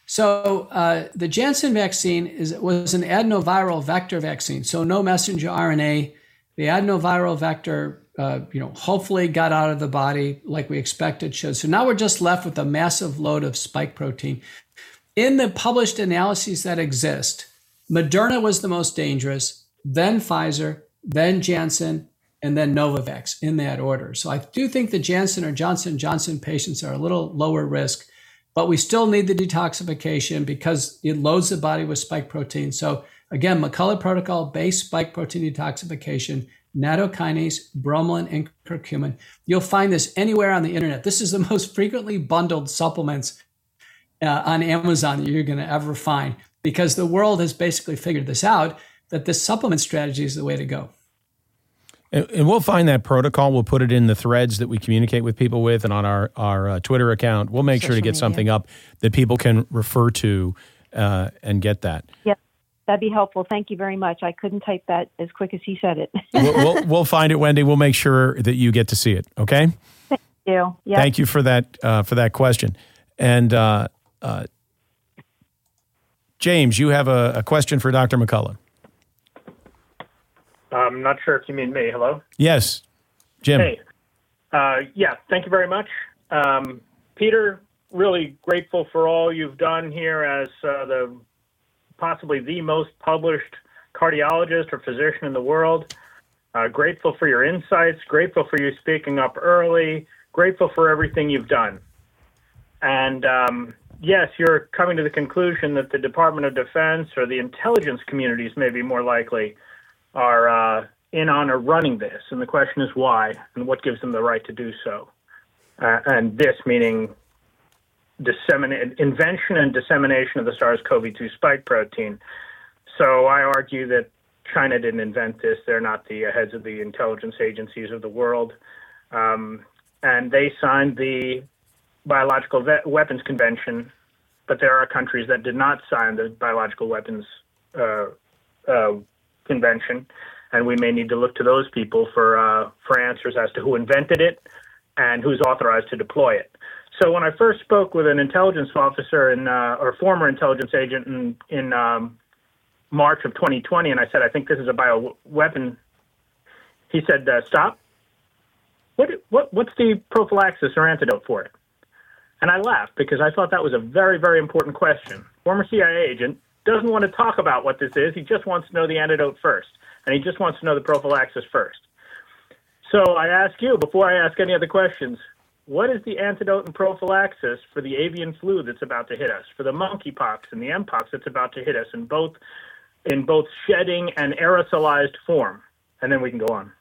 So the Janssen vaccine was an adenoviral vector vaccine, so no messenger RNA. The adenoviral vector, hopefully got out of the body like we expected should. So now we're just left with a massive load of spike protein. In the published analyses that exist, Moderna was the most dangerous, then Pfizer, then Janssen, and then Novavax in that order. So I do think the Janssen or Johnson & Johnson patients are a little lower risk, but we still need the detoxification because it loads the body with spike protein. So again, McCullough protocol, base spike protein detoxification, nattokinase, bromelain, and curcumin. You'll find this anywhere on the internet. This is the most frequently bundled supplements on Amazon that you're going to ever find because the world has basically figured this out, that this supplement strategy is the way to go. And we'll find that protocol. We'll put it in the threads that we communicate with people with and on our Twitter account. We'll make sure to get something up that people can refer to and get that. Yep, that'd be helpful. Thank you very much. I couldn't type that as quick as he said it. We'll find it, Wendy. We'll make sure that you get to see it, okay? Thank you. Yep. Thank you for that question. And James, you have a question for Dr. McCullough. I'm not sure if you mean me. Hello? Yes. Jim. Hey. Thank you very much. Peter, really grateful for all you've done here as possibly the most published cardiologist or physician in the world. Grateful for your insights, grateful for you speaking up early, grateful for everything you've done. And yes, you're coming to the conclusion that the Department of Defense or the intelligence communities may be more likely are in on or running this. And the question is why and what gives them the right to do so. And this meaning invention and dissemination of the SARS-CoV-2 spike protein. So I argue that China didn't invent this. They're not the heads of the intelligence agencies of the world. and they signed the Biological Weapons Convention, but there are countries that did not sign the Biological Weapons Convention, and we may need to look to those people for answers as to who invented it and who's authorized to deploy it. So when I first spoke with an intelligence officer or former intelligence agent in March of 2020, and I said, I think this is a bioweapon, he said, stop. What's the prophylaxis or antidote for it? And I laughed because I thought that was a very, very important question. Former CIA agent doesn't want to talk about what this is. He just wants to know the antidote first, and he just wants to know the prophylaxis first. So I ask you, before I ask any other questions, what is the antidote and prophylaxis for the avian flu that's about to hit us, for the monkeypox and the mpox that's about to hit us in both shedding and aerosolized form? And then we can go on.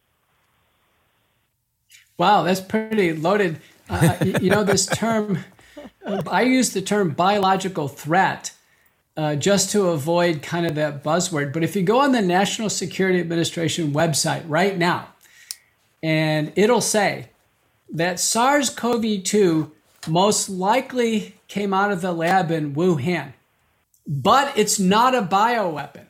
Wow, that's pretty loaded. This term, I use the term biological threat just to avoid kind of that buzzword. But if you go on the National Security Administration website right now, and it'll say that SARS-CoV-2 most likely came out of the lab in Wuhan, but it's not a bioweapon.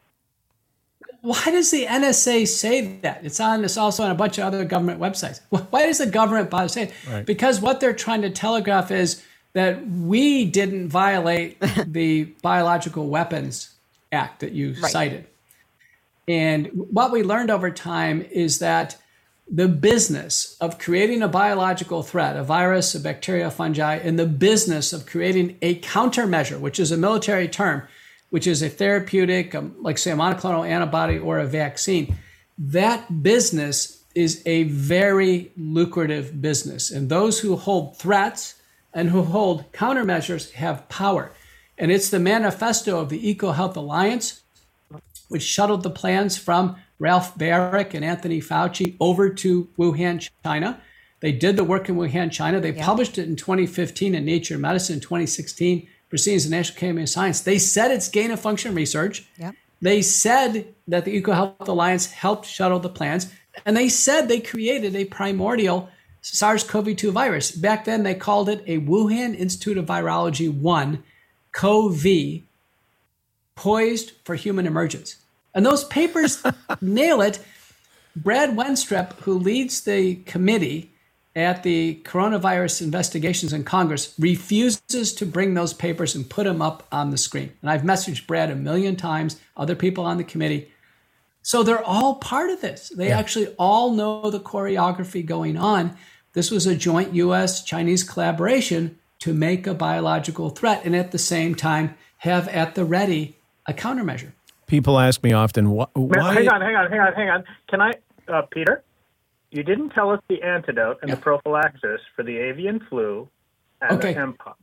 Why does the NSA say that? It's also on a bunch of other government websites. Why does the government bother saying it? Right. Because what they're trying to telegraph is that we didn't violate the Biological Weapons Act that you cited. And what we learned over time is that the business of creating a biological threat, a virus, a bacteria, a fungi, and the business of creating a countermeasure, which is a military term, which is a therapeutic, like say a monoclonal antibody or a vaccine, that business is a very lucrative business. And those who hold threats and who hold countermeasures have power. And it's the manifesto of the EcoHealth Alliance, which shuttled the plans from Ralph Baric and Anthony Fauci over to Wuhan, China. They did the work in Wuhan, China. They published it in 2015 in Nature Medicine, 2016, Proceedings of the National Academy of Science. They said it's gain-of-function research. Yep. They said that the EcoHealth Alliance helped shuttle the plans. And they said they created a primordial SARS-CoV-2 virus. Back then, they called it a Wuhan Institute of Virology 1, CoV, poised for human emergence. And those papers nail it. Brad Wenstrup, who leads the committee at the Coronavirus Investigations in Congress, refuses to bring those papers and put them up on the screen. And I've messaged Brad a million times, other people on the committee. So they're all part of this. They actually all know the choreography going on. This was a joint U.S.-Chinese collaboration to make a biological threat and at the same time have at the ready a countermeasure. People ask me often, why? Hang on. Can I, Peter? You didn't tell us the antidote and the prophylaxis for the avian flu and the mpox.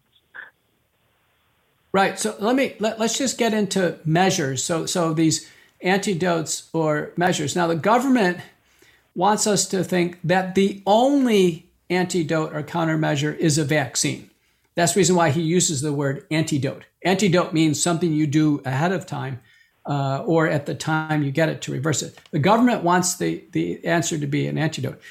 Right. So let's just get into measures. So these antidotes or measures. Now the government wants us to think that the only antidote or countermeasure is a vaccine. That's the reason why he uses the word antidote. Antidote means something you do ahead of time. Or at the time you get it to reverse it. The government wants the answer to be an antidote,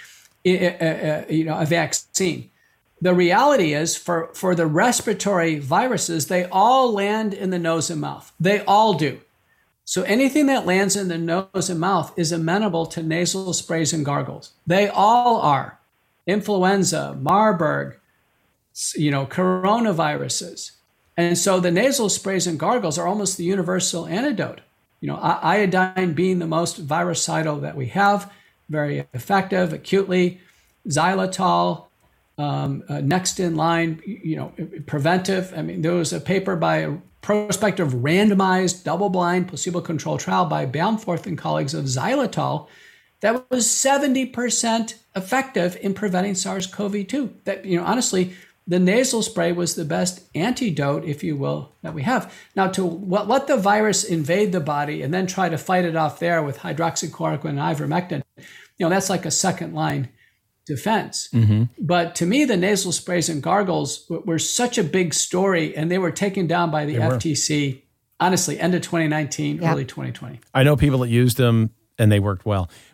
a vaccine. The reality is for the respiratory viruses, they all land in the nose and mouth. They all do. So anything that lands in the nose and mouth is amenable to nasal sprays and gargles. They all are. Influenza, Marburg, coronaviruses. And so the nasal sprays and gargles are almost the universal antidote. Iodine being the most virucidal that we have, very effective acutely. Xylitol, next in line, preventive. I mean, there was a paper by a prospective randomized double-blind placebo-controlled trial by Baumforth and colleagues of xylitol that was 70% effective in preventing SARS-CoV-2. That, honestly, the nasal spray was the best antidote, if you will, that we have. Now, to let the virus invade the body and then try to fight it off there with hydroxychloroquine and ivermectin, that's like a second line defense. Mm-hmm. But to me, the nasal sprays and gargles were such a big story, and they were taken down by the FTC, honestly, end of 2019, early 2020. I know people that used them, and they worked well.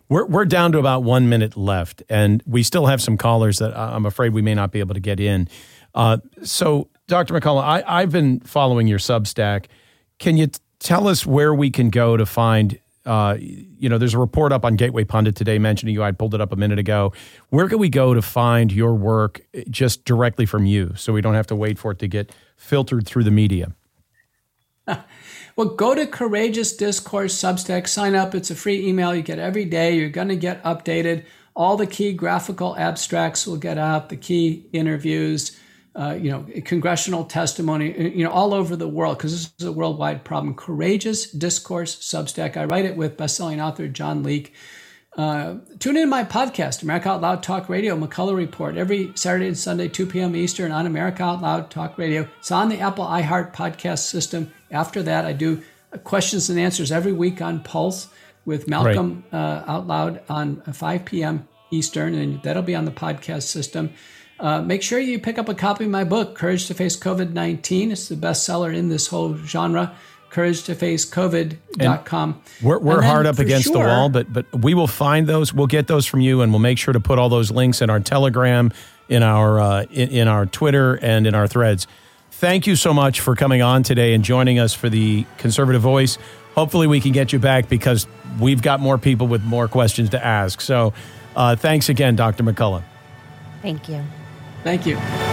We're down to about 1 minute left, and we still have some callers that I'm afraid we may not be able to get in. So, Dr. McCullough, I've been following your Substack. Can you tell us where we can go to find, there's a report up on Gateway Pundit today mentioning you. I pulled it up a minute ago. Where can we go to find your work just directly from you so we don't have to wait for it to get filtered through the media? Well, go to Courageous Discourse Substack, sign up. It's a free email you get every day. You're going to get updated. All the key graphical abstracts will get out, the key interviews, congressional testimony, all over the world, because this is a worldwide problem. Courageous Discourse Substack. I write it with bestselling author John Leake. Tune in my podcast, America Out Loud Talk Radio, McCullough Report, every Saturday and Sunday, 2 p.m. Eastern on America Out Loud Talk Radio. It's on the Apple iHeart podcast system. After that, I do questions and answers every week on Pulse with Malcolm Out Loud on 5 p.m. Eastern, and that'll be on the podcast system. Make sure you pick up a copy of my book, Courage to Face COVID-19. It's the bestseller in this whole genre. CourageToFaceCovid.com. We're hard up against the wall, but we will find those. We'll get those from you, and we'll make sure to put all those links in our Telegram, in our in our Twitter, and in our threads. Thank you so much for coming on today and joining us for the Conservative Voice. Hopefully we can get you back because we've got more people with more questions to ask. So thanks again, Dr. McCullough. Thank you. Thank you.